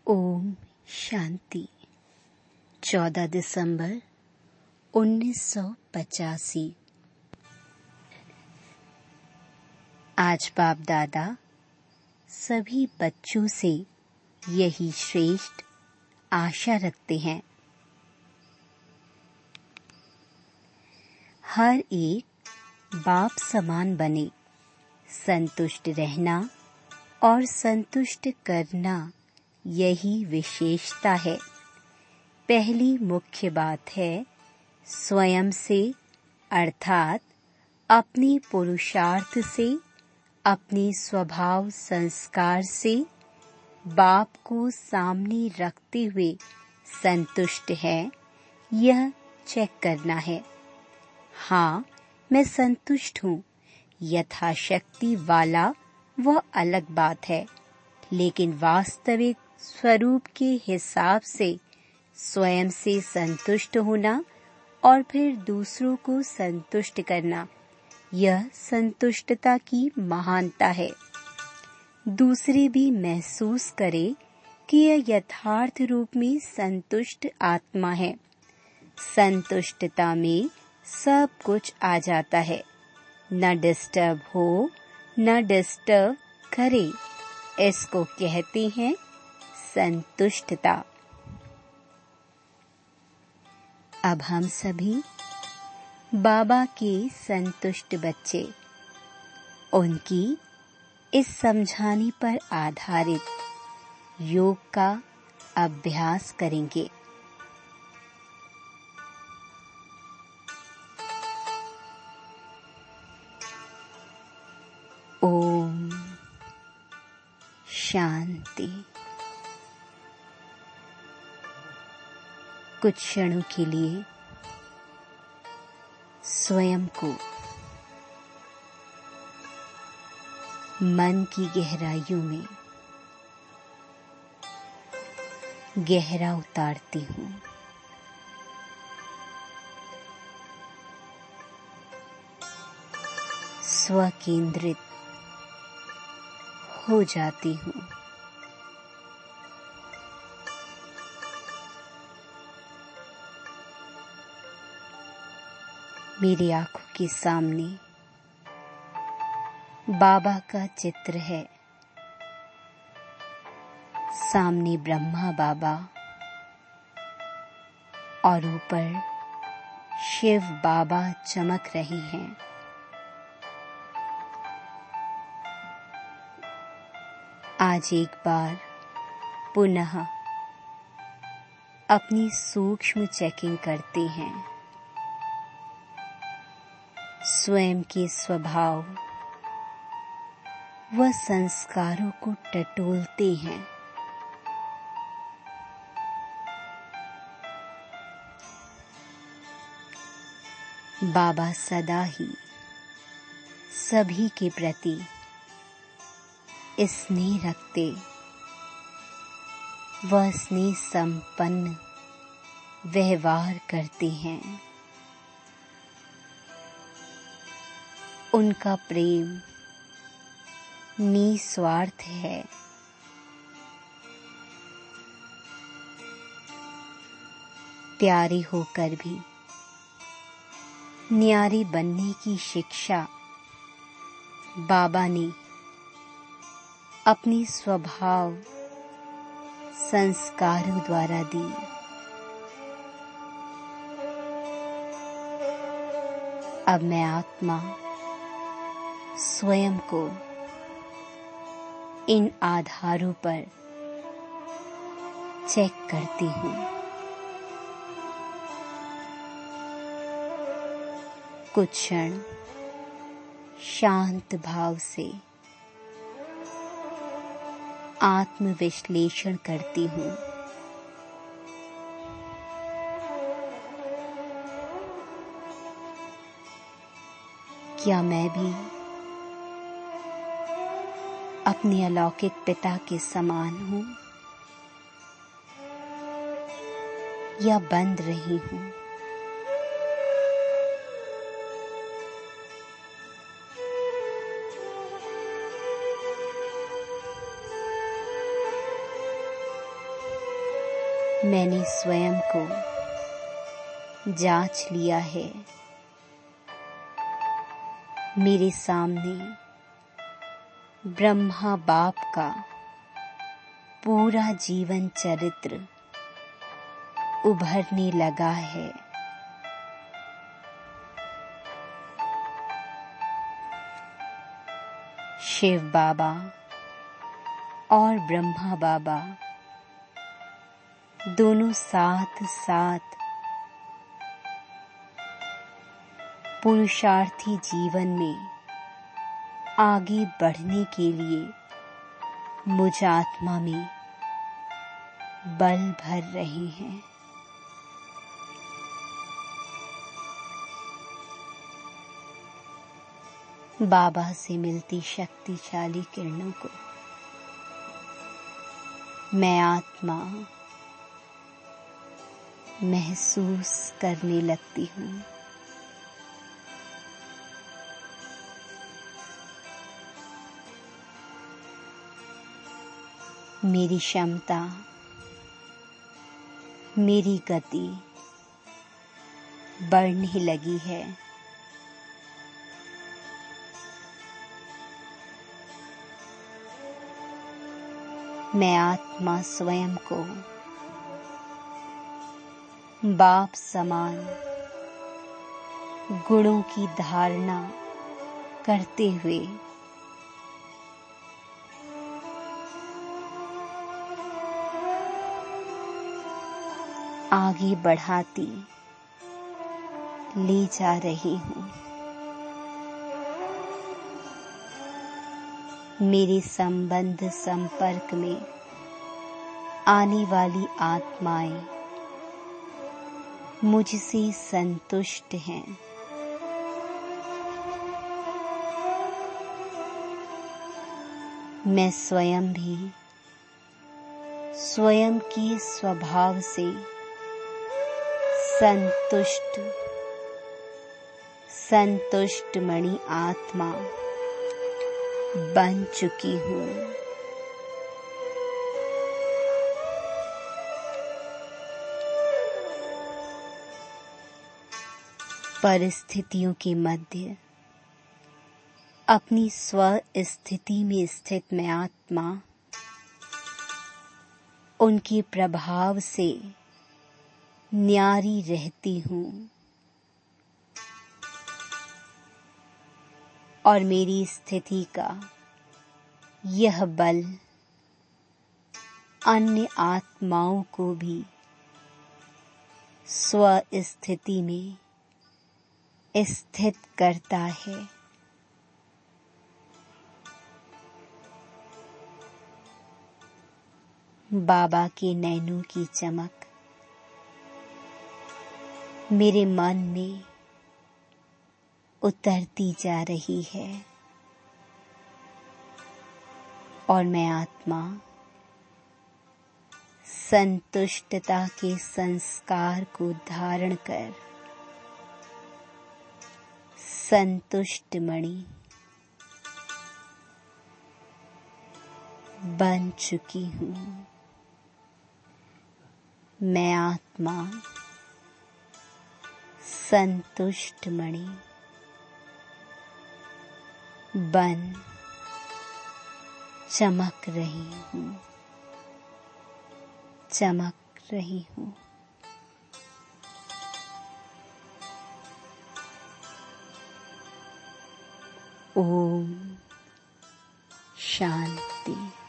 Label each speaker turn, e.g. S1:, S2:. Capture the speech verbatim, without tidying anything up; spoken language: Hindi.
S1: ओम शांति। चौदह दिसंबर उन्नीस सौ पचासी। आज बाप दादा सभी बच्चों से यही श्रेष्ठ आशा रखते हैं। हर एक बाप समान बने, संतुष्ट रहना और संतुष्ट करना यही विशेषता है। पहली मुख्य बात है स्वयं से अर्थात अपने पुरुषार्थ से, अपने स्वभाव संस्कार से बाप को सामने रखते हुए संतुष्ट है, यह चेक करना है। हाँ, मैं संतुष्ट हूँ, यथाशक्ति वाला वह अलग बात है, लेकिन वास्तविक स्वरूप के हिसाब से स्वयं से संतुष्ट होना और फिर दूसरों को संतुष्ट करना, यह संतुष्टता की महानता है। दूसरे भी महसूस करें कि यह यथार्थ रूप में संतुष्ट आत्मा है। संतुष्टता में सब कुछ आ जाता है। न डिस्टर्ब हो, न डिस्टर्ब करे, इसको कहते हैं संतुष्टता। अब हम सभी बाबा के संतुष्ट बच्चे, उनकी इस समझाने पर आधारित योग का अभ्यास करेंगे। ओम शांति। कुछ क्षणों के लिए स्वयं को मन की गहराइयों में गहरा उतारती हूँ। स्वकेंद्रित हो जाती हूँ। मेरी आंखों के सामने बाबा का चित्र है। सामने ब्रह्मा बाबा और ऊपर शिव बाबा चमक रहे हैं। आज एक बार पुनः अपनी सूक्ष्म चेकिंग करते हैं। स्वयं के स्वभाव व संस्कारों को टटोलते हैं। बाबा सदा ही सभी के प्रति स्नेह रखते व स्नेह संपन्न व्यवहार करते हैं। उनका प्रेम निस्वार्थ है। प्यारे होकर भी न्यारे बनने की शिक्षा बाबा ने अपने स्वभाव संस्कारों द्वारा दी। अब मैं आत्मा स्वयं को इन आधारों पर चेक करती हूँ। कुछ क्षण शांत भाव से आत्मविश्लेषण करती हूँ। क्या मैं भी अपने अलौकिक पिता के समान हूँ या बंध रही हूँ? मैंने स्वयं को जांच लिया है। मेरे सामने ब्रह्मा बाप का पूरा जीवन चरित्र उभरने लगा है। शिव बाबा और ब्रह्मा बाबा दोनों साथ साथ पुरुषार्थी जीवन में आगे बढ़ने के लिए मुझ आत्मा में बल भर रहे हैं। बाबा से मिलती शक्तिशाली किरणों को मैं आत्मा महसूस करने लगती हूँ। मेरी क्षमता, मेरी गति बढ़ने लगी है। मैं आत्मा स्वयं को बाप समान गुणों की धारणा करते हुए आगे बढ़ाती ले जा रही हूँ। मेरे संबंध संपर्क में आने वाली आत्माएं मुझसे संतुष्ट हैं। मैं स्वयं भी स्वयं के स्वभाव से संतुष्ट संतुष्ट मणि आत्मा बन चुकी हूँ। परिस्थितियों के मध्य अपनी स्व स्थिति में स्थित मैं आत्मा उनके प्रभाव से न्यारी रहती हूँ और मेरी स्थिति का यह बल अन्य आत्माओं को भी स्व स्थिति में स्थित करता है। बाबा के नैनों की चमक मेरे मन में उतरती जा रही है और मैं आत्मा संतुष्टता के संस्कार को धारण कर संतुष्ट मणि बन चुकी हूँ। मैं आत्मा संतुष्ट मणि बन चमक रही हूँ चमक रही हूँ। ओम शांति।